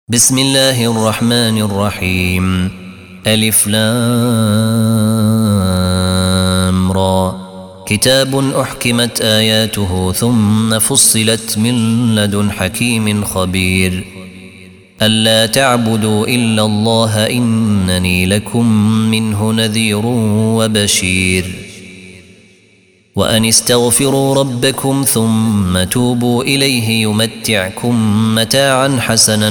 بسم الله الرحمن الرحيم. ألف لام را. كتاب أحكمت آياته ثم فصلت من لدن حكيم خبير. ألا تعبدوا إلا الله إنني لكم منه نذير وبشير. وأن استغفروا ربكم ثم توبوا إليه يمتعكم متاعا حسنا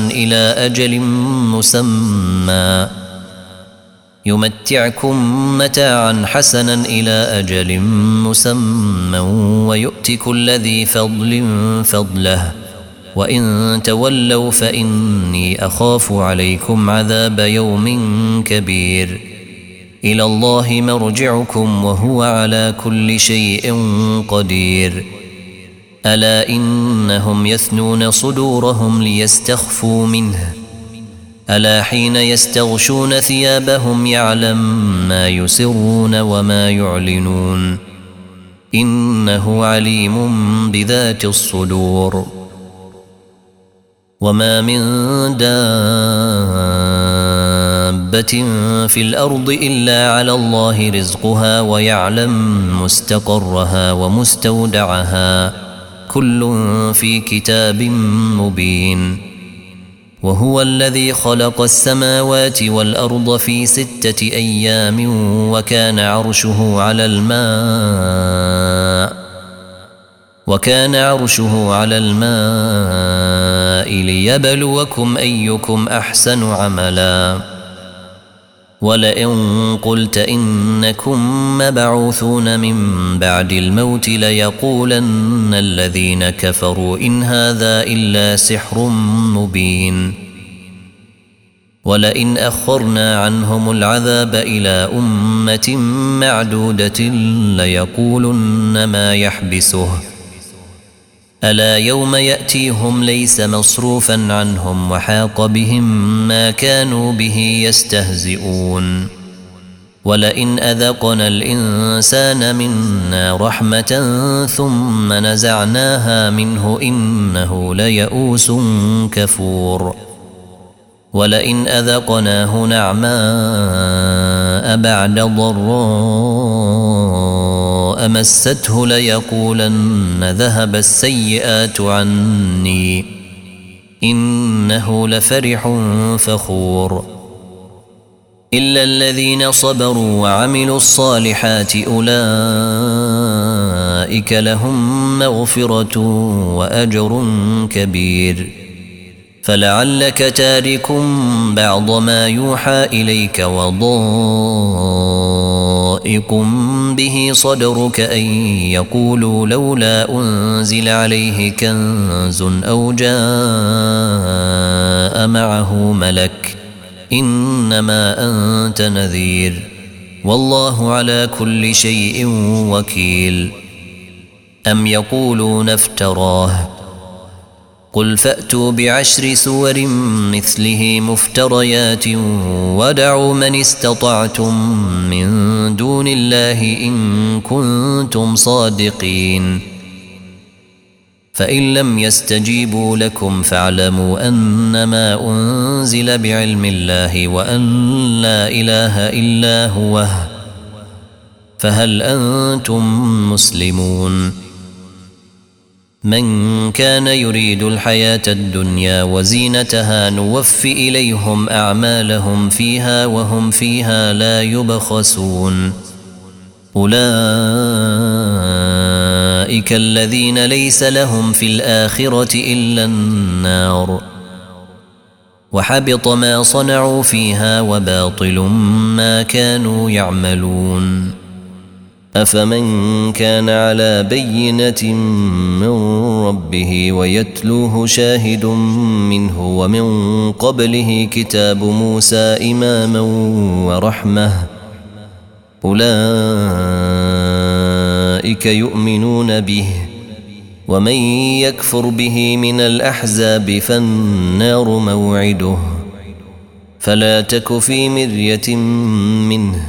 إلى أجل مسمى ويؤت كل ذي فضل فضله. وإن تولوا فإني أخاف عليكم عذاب يوم كبير. إلى الله مرجعكم وهو على كل شيء قدير. ألا إنهم يثنون صدورهم ليستخفوا منه. ألا حين يستغشون ثيابهم يعلم ما يسرون وما يعلنون. إنه عليم بذات الصدور. وما من دابة في الأرض إلا على الله رزقها ويعلم مستقرها ومستودعها كل في كتاب مبين. وهو الذي خلق السماوات والأرض في 6 أيام وكان عرشه على الماء ليبلوكم أيكم أحسن عملا. ولئن قلت إنكم مبعوثون من بعد الموت ليقولن الذين كفروا إن هذا إلا سحر مبين. ولئن أخرنا عنهم العذاب إلى أمة معدودة ليقولن ما يحبسه. ألا يوم يأتيهم ليس مصروفا عنهم وحاق بهم ما كانوا به يستهزئون. ولئن أذقنا الإنسان منا رحمة ثم نزعناها منه إنه ليئوس كفور. ولئن أذقناه نعماء بعد ضراء مسته ليقولن ذهب السيئات عني إنه لفرح فخور. إلا الذين صبروا وعملوا الصالحات أولئك لهم مغفرة وأجر كبير. فلعلك تارك بعض ما يوحى إليك وضائق به صدرك أن يقولوا لولا أنزل عليه كنز أو جاء معه ملك إنما أنت نذير والله على كل شيء وكيل. أم يقولون افتراه قل فأتوا ب10 سور مثله مفتريات ودعوا من استطعتم من دون الله إن كنتم صادقين. فإن لم يستجيبوا لكم فاعلموا أنما أنزل بعلم الله وأن لا إله إلا هو فهل أنتم مسلمون؟ من كان يريد الحياة الدنيا وزينتها نوفي إليهم أعمالهم فيها وهم فيها لا يبخسون. أولئك الذين ليس لهم في الآخرة إلا النار وحبط ما صنعوا فيها وباطل ما كانوا يعملون. أفمن كان على بينة من ربه ويتلوه شاهد منه ومن قبله كتاب موسى إماما ورحمة أولئك يؤمنون به. ومن يكفر به من الأحزاب فالنار موعده فلا تك في مرية منه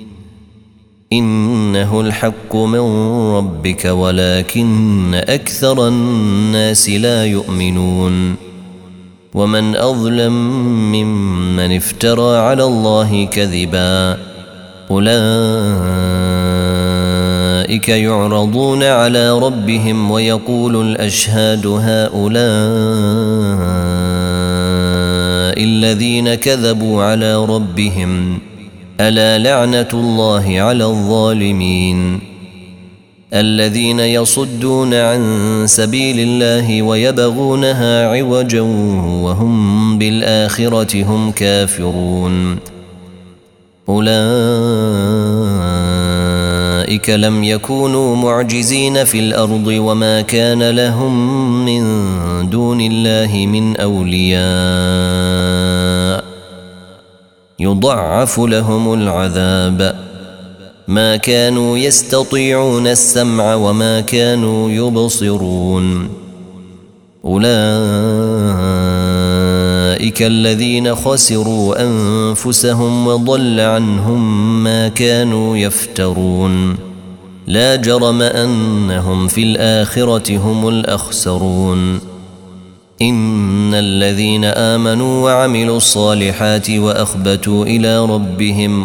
إنه الحق من ربك ولكن أكثر الناس لا يؤمنون. ومن أظلم ممن افترى على الله كذبا أولئك يعرضون على ربهم ويقول الأشهاد هؤلاء الذين كذبوا على ربهم ألا لعنة الله على الظالمين الذين يصدون عن سبيل الله ويبغونها عوجا وهم بالآخرة هم كافرون أولئك لم يكونوا معجزين في الأرض وما كان لهم من دون الله من أولياء يضعف لهم العذاب ما كانوا يستطيعون السمع وما كانوا يبصرون أولئك الذين خسروا أنفسهم وضل عنهم ما كانوا يفترون لا جرم أنهم في الآخرة هم الأخسرون إن الذين آمنوا وعملوا الصالحات وأخبتوا إلى ربهم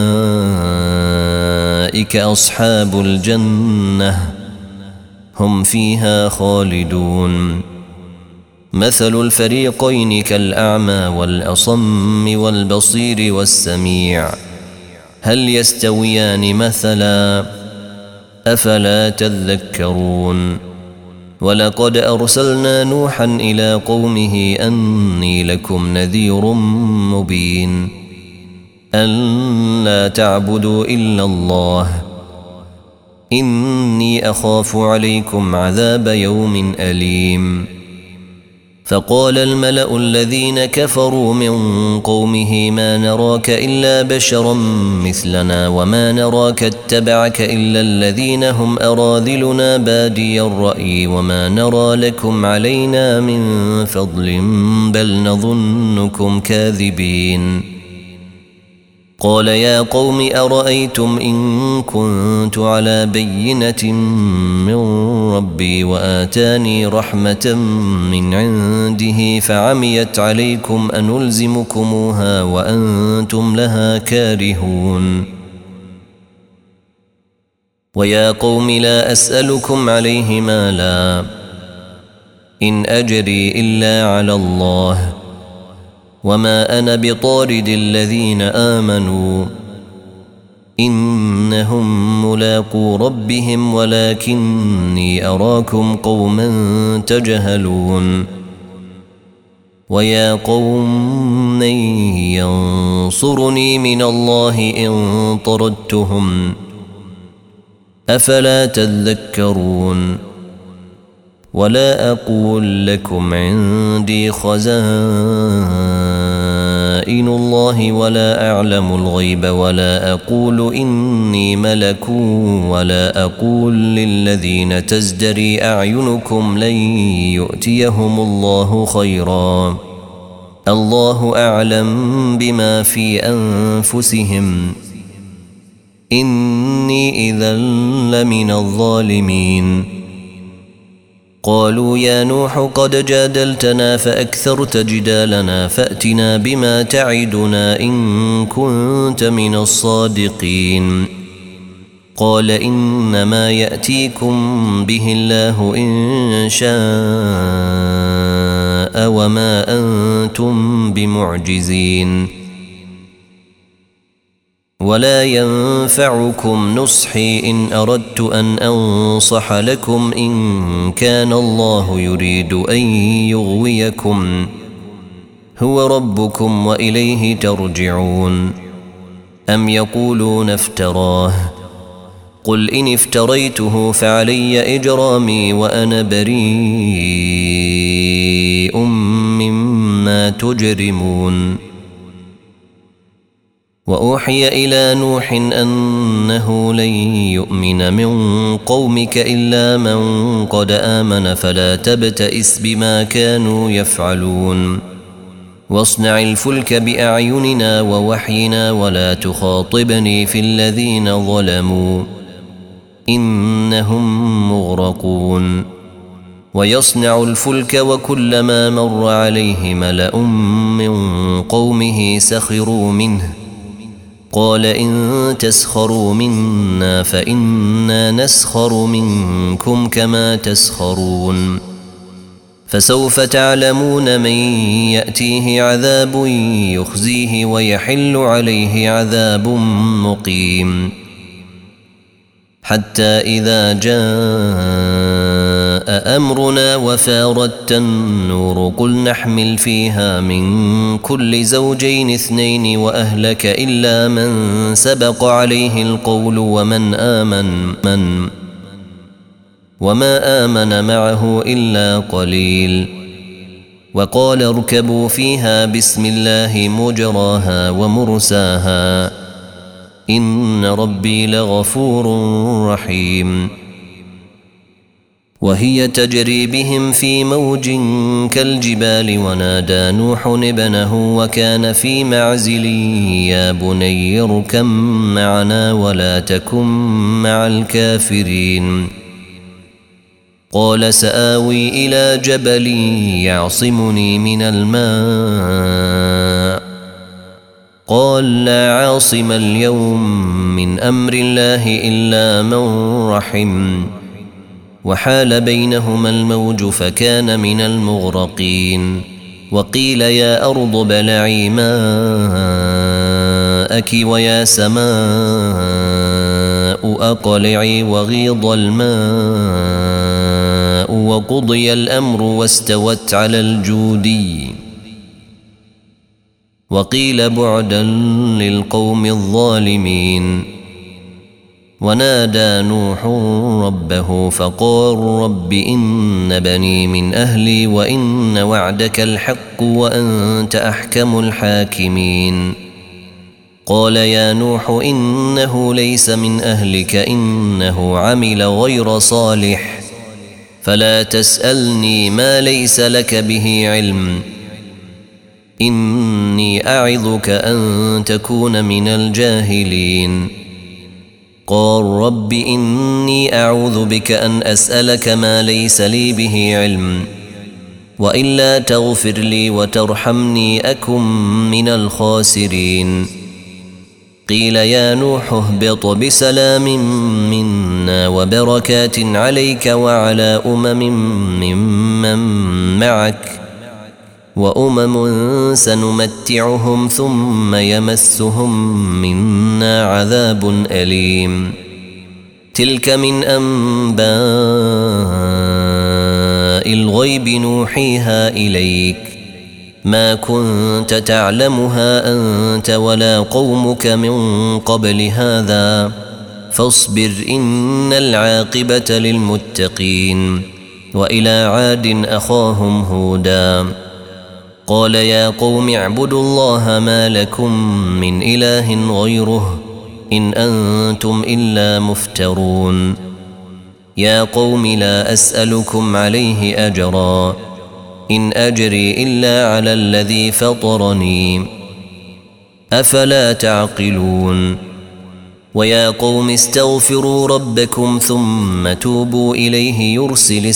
أولئك أصحاب الجنة هم فيها خالدون مثل الفريقين كالأعمى والأصم والبصير والسميع هل يستويان مثلا أفلا تذكرون ولقد أرسلنا نوحا إلى قومه أني لكم نذير مبين أن لا تعبدوا إلا الله إني أخاف عليكم عذاب يوم أليم فقال الملأ الذين كفروا من قومه ما نراك إلا بشرا مثلنا وما نراك اتبعك إلا الذين هم أراذلنا بادي الرأي وما نرى لكم علينا من فضل بل نظنكم كاذبين قال يا قوم أرأيتم إن كنت على بينة من ربي وآتاني رحمة من عنده فعميت عليكم أنلزمكموها وأنتم لها كارهون ويا قوم لا أسألكم عليه مالا إن أجري إلا على الله وما أنا بطارد الذين آمنوا إنهم ملاقو ربهم ولكني أراكم قوما تجهلون ويا قوم من ينصرني من الله إن طردتهم أفلا تذكرون ولا أقول لكم عندي خزائن الله ولا أعلم الغيب ولا أقول إني ملك ولا أقول للذين تزدري أعينكم لن يؤتيهم الله خيرا الله أعلم بما في أنفسهم إني إذا لمن الظالمين قالوا يا نوح قد جادلتنا فأكثرت جدالنا فأتنا بما تعدنا إن كنت من الصادقين قال إنما يأتيكم به الله إن شاء وما أنتم بمعجزين ولا ينفعكم نصحي إن أردت أن أنصح لكم إن كان الله يريد أن يغويكم هو ربكم وإليه ترجعون أم يقولون افتراه قل إن افتريته فعلي إجرامي وأنا بريء مما تجرمون وأوحي إلى نوح أنه لن يؤمن من قومك إلا من قد آمن فلا تبتئس بما كانوا يفعلون واصنع الفلك بأعيننا ووحينا ولا تخاطبني في الذين ظلموا إنهم مغرقون ويصنع الفلك وكلما مر عليه ملأ من قومه سخروا منه قال إن تسخروا منا فإنا نسخر منكم كما تسخرون فسوف تعلمون من يأتيه عذاب يخزيه ويحل عليه عذاب مقيم حتى إذا جاء أمرنا وفارت النور قل نحمل فيها من كل زوجين اثنين وأهلك إلا من سبق عليه القول وما آمن معه إلا قليل وقال اركبوا فيها بسم الله مجراها ومرساها إن ربي لغفور رحيم وهي تجري بهم في موج كالجبال ونادى نوح ابنه وكان في معزل يا بني اركب معنا ولا تكن مع الكافرين قال سآوي إلى جبل يعصمني من الماء قال لا عاصم اليوم من أمر الله إلا من رحم وحال بينهما الموج فكان من المغرقين وقيل يا أرض بلعي ماءك ويا سماء أقلعي وغيض الماء وقضي الأمر واستوت على الجودي وقيل بعدا للقوم الظالمين ونادى نوح ربه فقال رب إن بني من أهلي وإن وعدك الحق وأنت أحكم الحاكمين قال يا نوح إنه ليس من أهلك إنه عمل غير صالح فلا تسألني ما ليس لك به علم إني أعظك أن تكون من الجاهلين قال رب إني أعوذ بك أن أسألك ما ليس لي به علم وإلا تغفر لي وترحمني أكن من الخاسرين قيل يا نوح اهبط بسلام منا وبركات عليك وعلى ممن معك وأمم سنمتعهم ثم يمسهم منا عذاب أليم تلك من أنباء الغيب نوحيها إليك ما كنت تعلمها أنت ولا قومك من قبل هذا فاصبر إن العاقبة للمتقين وإلى عاد أخاهم هودا قال يا قوم اعبدوا الله ما لكم من إله غيره إن أنتم إلا مفترون يا قوم لا أسألكم عليه أجرا إن أجري إلا على الذي فطرني أفلا تعقلون ويا قوم استغفروا ربكم ثم توبوا إليه يرسل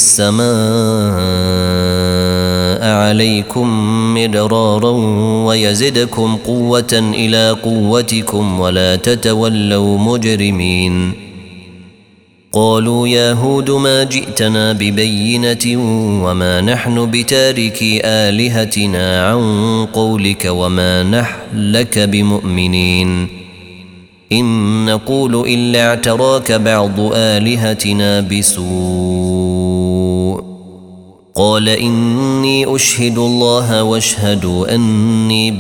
السماء عليكم مدرارا ويزدكم قوة إلى قوتكم ولا تتولوا مجرمين قالوا يا هود ما جئتنا ببينة وما نحن بتاركي آلهتنا عن قولك وما نحن لك بمؤمنين إن نقول إلا اعتراك بعض آلهتنا بسوء قال إني أشهد الله واشهدوا أني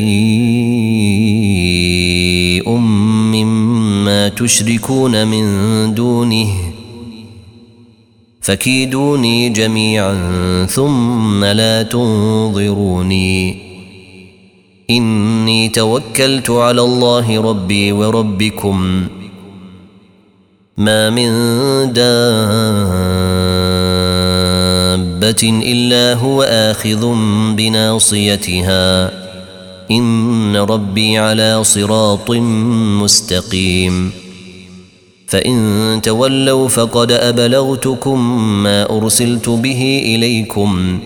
بريء مما تشركون من دونه فكيدوني جميعا ثم لا تنظروني إني توكلت على الله ربي وربكم ما من دابة إلا هو آخذ بناصيتها إن ربي على صراط مستقيم فإن تولوا فقد أبلغتكم ما أرسلت به إليكم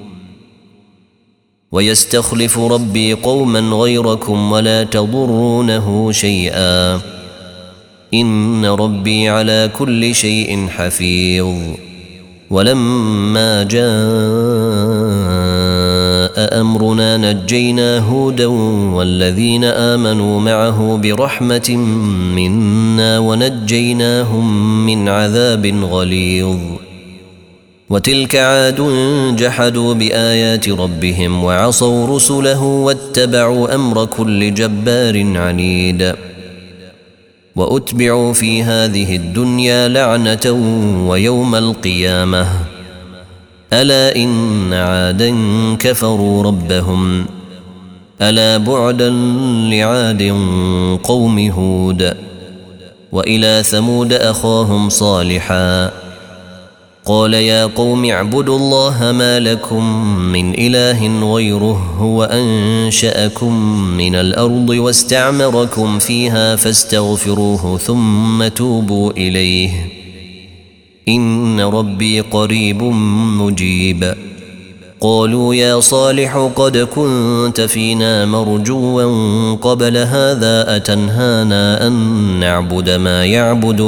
ويستخلف ربي قوما غيركم ولا تضرونه شيئا إن ربي على كل شيء حفيظ. ولما جاء أمرنا نجينا هودا والذين آمنوا معه برحمة منا ونجيناهم من عذاب غليظ. وتلك عاد جحدوا بآيات ربهم وعصوا رسله واتبعوا أمر كل جبار عنيد. وأتبعوا في هذه الدنيا لعنة ويوم القيامة ألا إن عادا كفروا ربهم ألا بعدا لعاد قوم هود. وإلى ثمود أخاهم صالحا قال يا قوم اعبدوا الله ما لكم من إله غيره هو أنشأكم من الأرض واستعمركم فيها فاستغفروه ثم توبوا إليه إن ربي قريب مجيب. قالوا يا صالح قد كنت فينا مرجوا قبل هذا أتنهانا أن نعبد ما يعبد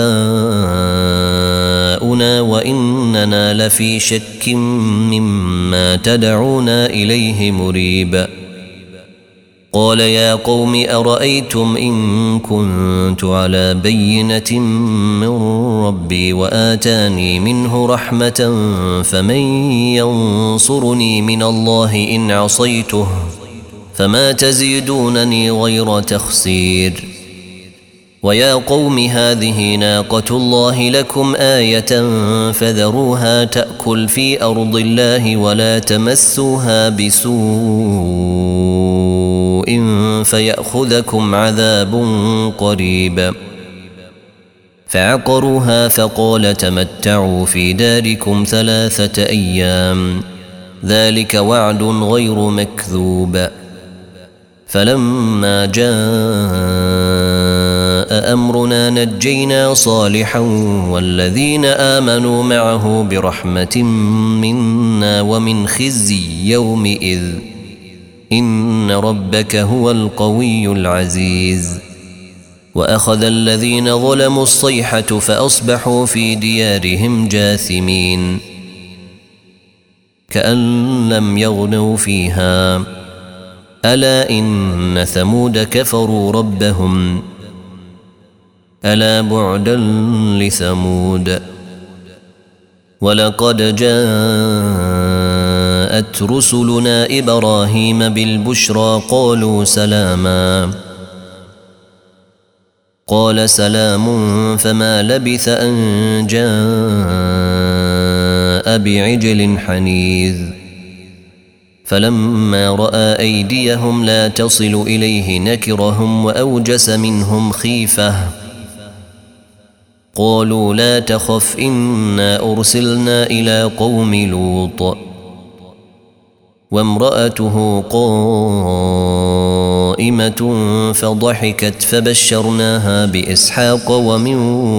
آباؤنا وإننا لفي شك مما تدعونا إليه مريب. قال يا قوم أرأيتم إن كنت على بينة من ربي وآتاني منه رحمة فمن ينصرني من الله إن عصيته فما تزيدونني غير تخسير. ويا قوم هذه ناقة الله لكم آية فذروها تأكل في أرض الله ولا تمسوها بسوء فيأخذكم عذاب قريب. فعقروها فقال تمتعوا في داركم 3 أيام ذلك وعد غير مكذوب. فلما جاء أمرنا نجينا صالحا والذين آمنوا معه برحمة منا ومن خزي يومئذ إن ربك هو القوي العزيز. وأخذ الذين ظلموا الصيحة فأصبحوا في ديارهم جاثمين كأن لم يغنوا فيها ألا إن ثمود كفروا ربهم ألا بعدا لثمود. ولقد جاءت رسلنا إبراهيم بالبشرى قالوا سلاما قال سلام فما لبث أن جاء بعجل حنيذ. فلما رأى أيديهم لا تصل إليه نكرهم وأوجس منهم خيفة قالوا لا تخف إنا أرسلنا إلى قوم لوط وامرأته قائمة فضحكت فبشرناها بإسحاق ومن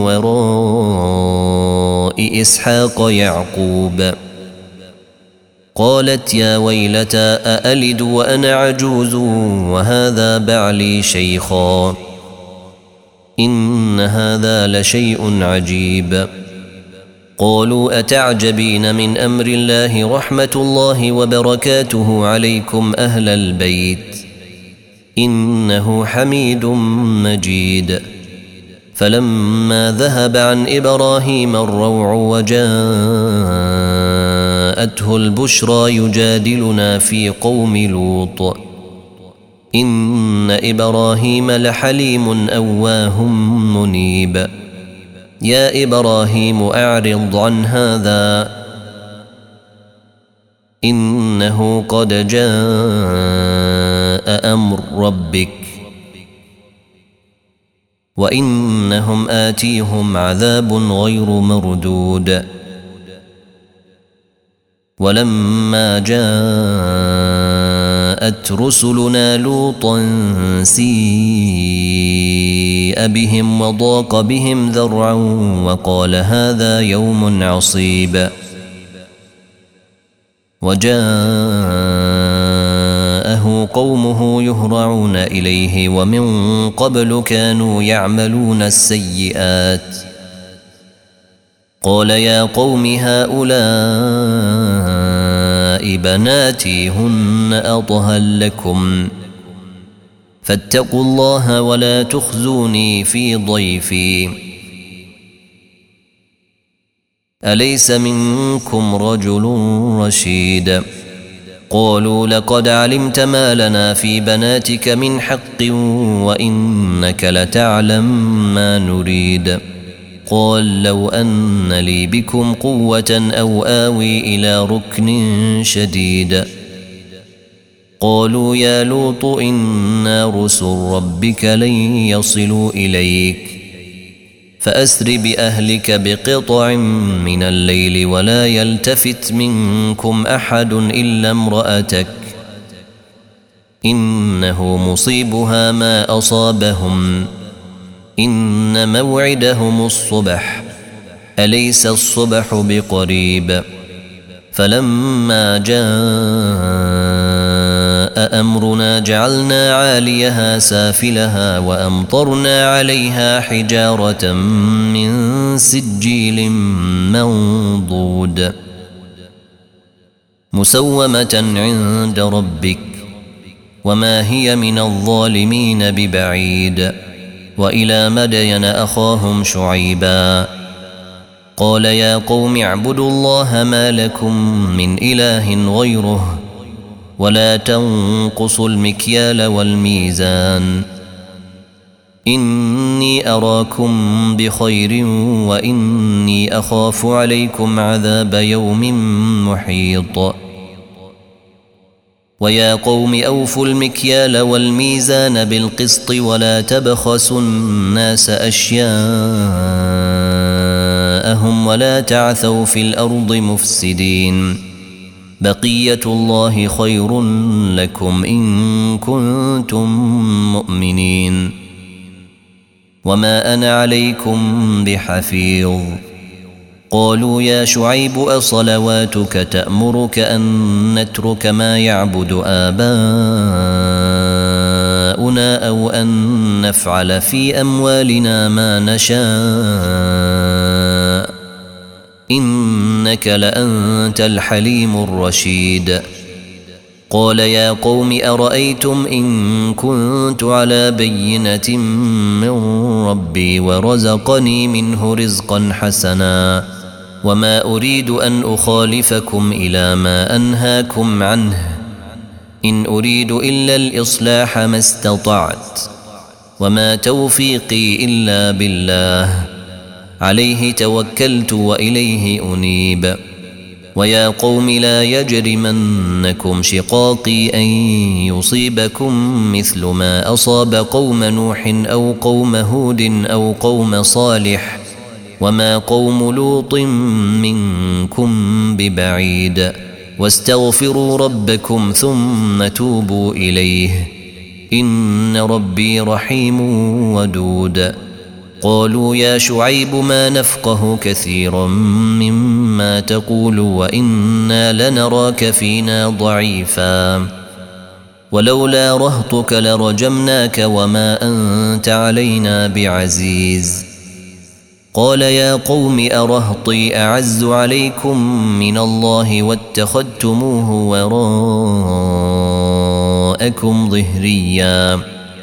وراء إسحاق يعقوب. قالت يا ويلتى أألد وأنا عجوز وهذا بعلي شيخا إن هذا لشيء عجيب. قالوا أتعجبين من أمر الله رحمة الله وبركاته عليكم أهل البيت إنه حميد مجيد. فلما ذهب عن إبراهيم الروع وجاءته البشرى يجادلنا في قوم لوط إن إبراهيم لحليم أواه منيب. يا إبراهيم أعرض عن هذا إنه قد جاء أمر ربك وإنهم آتيهم عذاب غير مردود. ولما جاء جاءت رسلنا لوطا سيء بهم وضاق بهم ذرعا وقال هذا يوم عصيب وجاءه قومه يهرعون إليه ومن قبل كانوا يعملون السيئات قال يا قوم هؤلاء بناتي هن أطهر لكم فاتقوا الله ولا تخزوني في ضيفي أليس منكم رجل رشيد قالوا لقد علمت ما لنا في بناتك من حق وإنك لتعلم ما نريد قال لو أن لي بكم قوة أو آوي إلى ركن شديد قالوا يا لوط إنا رسل ربك لن يصلوا إليك فأسر بأهلك بقطع من الليل ولا يلتفت منكم أحد إلا امرأتك إنه مصيبها ما أصابهم إن موعدهم الصبح أليس الصبح بقريب فلما جاء أمرنا جعلنا عاليها سافلها وأمطرنا عليها حجارة من سجيل منضود مسومة عند ربك وما هي من الظالمين ببعيد وإلى مدين أخاهم شعيبا قال يا قوم اعبدوا الله ما لكم من إله غيره ولا تنقصوا المكيال والميزان إني أراكم بخير وإني أخاف عليكم عذاب يوم محيط ويا قوم أوفوا المكيال والميزان بالقسط ولا تبخسوا الناس أشياءهم ولا تعثوا في الأرض مفسدين بقية الله خير لكم إن كنتم مؤمنين وما أنا عليكم بحفيظ قالوا يا شعيب أصلواتك تأمرك أن نترك ما يعبد آباؤنا أو أن نفعل في أموالنا ما نشاء إنك لأنت الحليم الرشيد قال يا قوم أرأيتم إن كنت على بينة من ربي ورزقني منه رزقا حسنا وما أريد أن أخالفكم إلى ما أنهاكم عنه إن أريد إلا الإصلاح ما استطعت وما توفيقي إلا بالله عليه توكلت وإليه أنيب ويا قوم لا يجرمنكم شقاقي أن يصيبكم مثل ما أصاب قوم نوح أو قوم هود أو قوم صالح وما قوم لوط منكم ببعيد واستغفروا ربكم ثم توبوا إليه إن ربي رحيم ودود قالوا يا شعيب ما نفقه كثيرا مما تقول وإنا لنراك فينا ضعيفا ولولا رهطك لرجمناك وما أنت علينا بعزيز قال يا قوم أرهطي أعز عليكم من الله واتخذتموه وراءكم ظهريا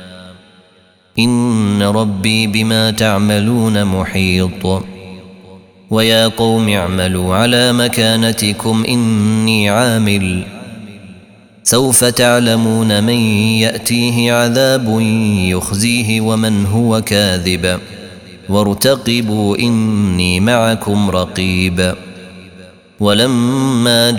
إن ربي بما تعملون محيط ويا قوم اعملوا على مكانتكم إني عامل سوف تعلمون من يأتيه عذاب يخزيه ومن هو كاذب وارتقبوا إني معكم رقيب ولما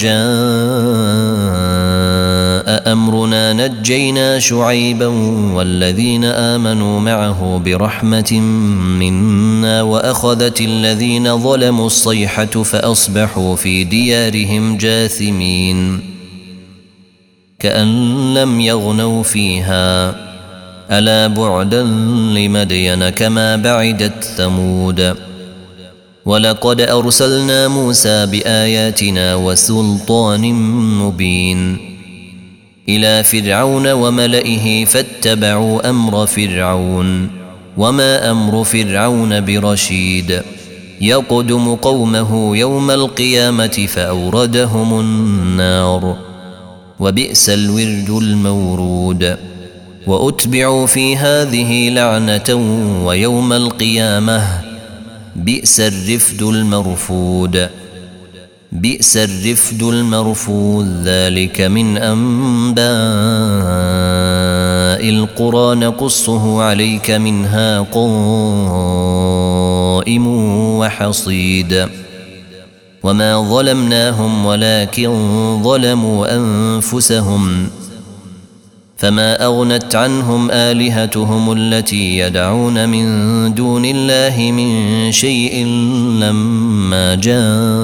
جاء أمرنا نجينا شعيبا والذين آمنوا معه برحمة منا وأخذت الذين ظلموا الصيحة فأصبحوا في ديارهم جاثمين كأن لم يغنوا فيها ألا بعدا لمدين كما بعدت ثمود ولقد أرسلنا موسى بآياتنا وسلطان مبين إلى فرعون وملئه فاتبعوا أمر فرعون وما أمر فرعون برشيد يقدم قومه يوم القيامة فأوردهم النار وبئس الورد المورود وأتبعوا في هذه لعنة ويوم القيامة بئس الرفد المرفود بئس الرفد المرفود ذلك من أنباء القرى نقصه عليك منها قائم وحصيد وما ظلمناهم ولكن ظلموا أنفسهم فما أغنت عنهم آلهتهم التي يدعون من دون الله من شيء لما جاء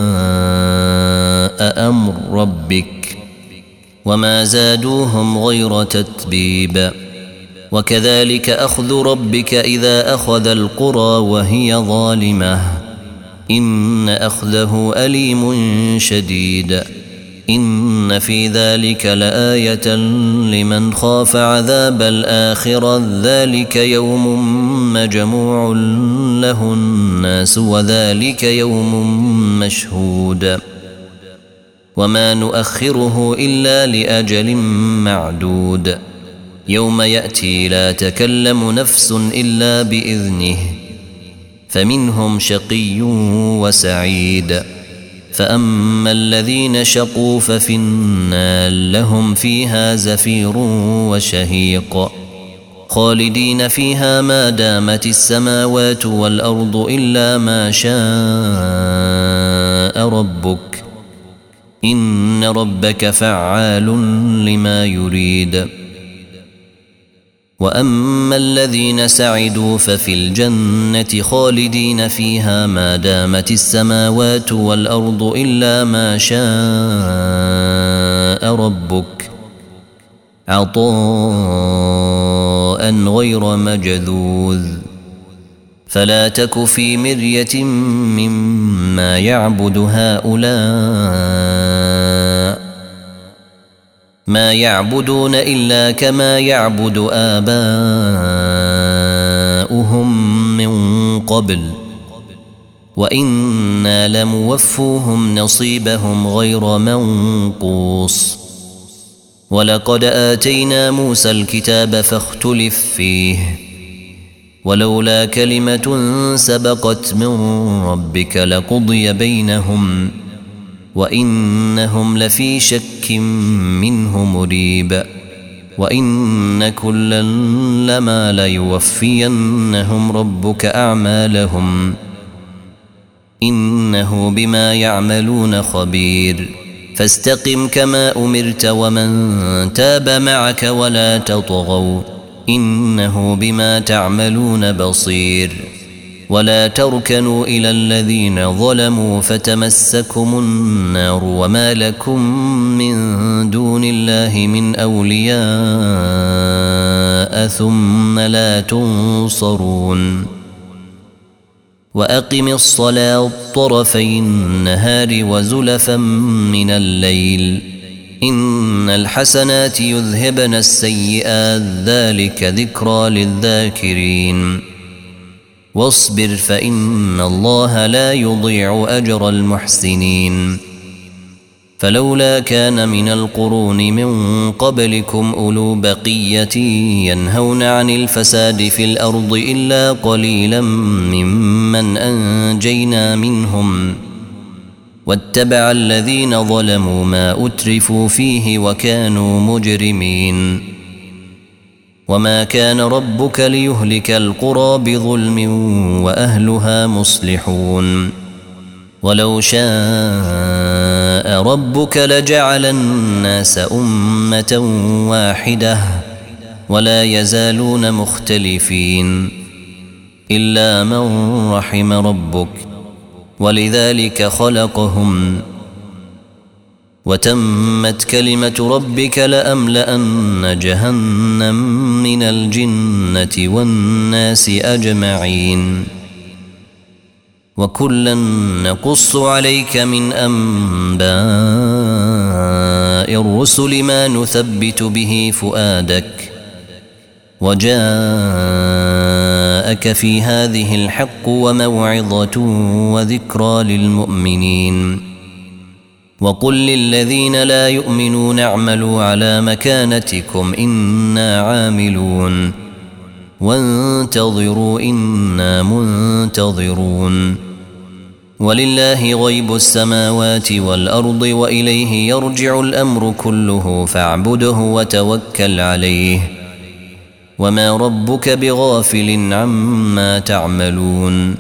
أمر ربك وما زادوهم غير تتبيب وكذلك أخذ ربك إذا أخذ القرى وهي ظالمة إن أخذه أليم شديد إن في ذلك لآية لمن خاف عذاب الآخرة ذلك يوم مجموع له الناس وذلك يوم مشهود وما نؤخره إلا لأجل معدود يوم يأتي لا تكلم نفس إلا بإذنه فمنهم شقي وسعيد فأما الذين شقوا ففي النار لهم فيها زفير وشهيق خالدين فيها ما دامت السماوات والأرض إلا ما شاء ربك إن ربك فعال لما يريد وأما الذين سعدوا ففي الجنة خالدين فيها ما دامت السماوات والأرض إلا ما شاء ربك عطاء غير مجذوذ فلا تك في مرية مما يعبد هؤلاء ما يعبدون إلا كما يعبد آباؤهم من قبل وإنا لموفوهم نصيبهم غير منقوص ولقد آتينا موسى الكتاب فاختلف فيه ولولا كلمة سبقت من ربك لقضي بينهم وإنهم لفي شك منه مريب وإن كلا لما ليوفينهم ربك أعمالهم إنه بما يعملون خبير فاستقم كما أمرت ومن تاب معك ولا تطغوا إنه بما تعملون بصير ولا تركنوا إلى الذين ظلموا فتمسكم النار وما لكم من دون الله من أولياء ثم لا تنصرون وأقم الصلاة طرفي النهار وزلفا من الليل إن الحسنات يذهبن السيئات ذلك ذكرى للذاكرين واصبر فإن الله لا يضيع أجر المحسنين فلولا كان من القرون من قبلكم أولو بقية ينهون عن الفساد في الأرض إلا قليلا ممن أنجينا منهم واتبع الذين ظلموا ما أترفوا فيه وكانوا مجرمين وما كان ربك ليهلك القرى بظلم وأهلها مصلحون ولو شاء ربك لجعل الناس أمة واحدة ولا يزالون مختلفين إلا من رحم ربك ولذلك خلقهم وتمت كلمة ربك لأملأن جهنم من الجنة والناس أجمعين وكلا نقص عليك من أنباء الرسل ما نثبت به فؤادك وجاءك في هذه الحق وموعظة وذكرى للمؤمنين وقل للذين لا يؤمنون اعملوا على مكانتكم إنا عاملون وانتظروا إنا منتظرون ولله غيب السماوات والأرض وإليه يرجع الأمر كله فاعبده وتوكل عليه وما ربك بغافل عما تعملون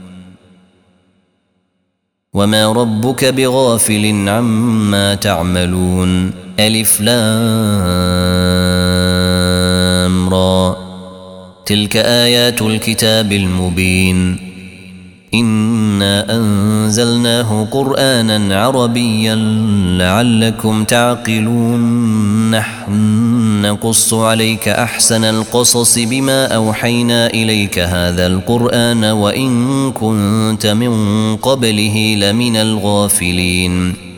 وما ربك بغافل عما تعملون ألف لام را تلك آيات الكتاب المبين إنا أنزلناه قرآنا عربيا لعلكم تعقلون نحن نقص عليك أحسن القصص بما أوحينا إليك هذا القرآن وإن كنت من قبله لمن الغافلين